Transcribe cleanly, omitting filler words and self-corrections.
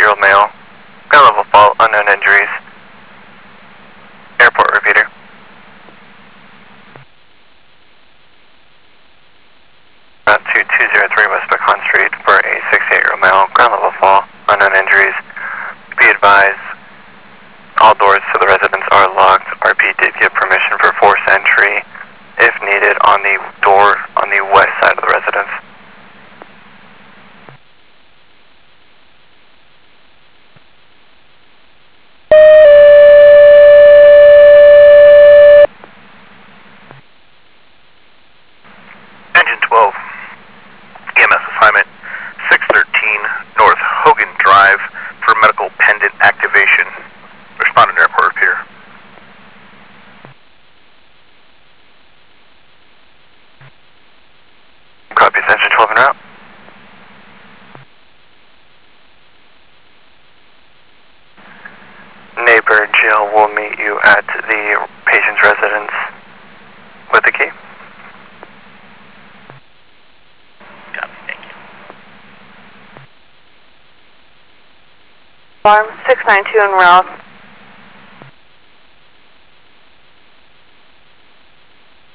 68-year-old male. Ground level fault, unknown injuries. Airport repeater. Route 2203 West Pecan Street for a 68-year-old male. Ground level fall, unknown injuries. Be advised, all doors to the residence are locked. RP did give permission for forced entry, if needed, on the door on the west side of the residence. Engine 12, EMS assignment 613 North Hogan Drive for medical pendant activation. Responding to airport repeater. Copies, engine 12 en route. Neighbor Jill will meet you at the patient's residence with the key. Copy, thank you. Alarm 692 en route.